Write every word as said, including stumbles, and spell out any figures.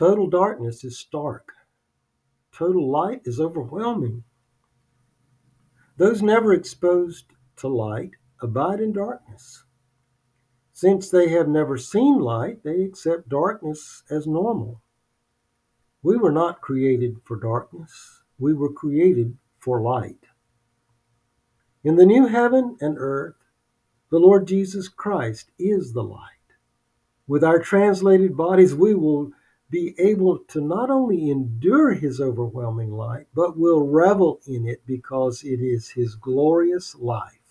Total darkness is stark. Total light is overwhelming. Those never exposed to light abide in darkness. Since they have never seen light, they accept darkness as normal. We were not created for darkness. We were created for light. In the new heaven and earth, the Lord Jesus Christ is the light. With our translated bodies, we will be able to not only endure his overwhelming light, but will revel in it because it is his glorious life.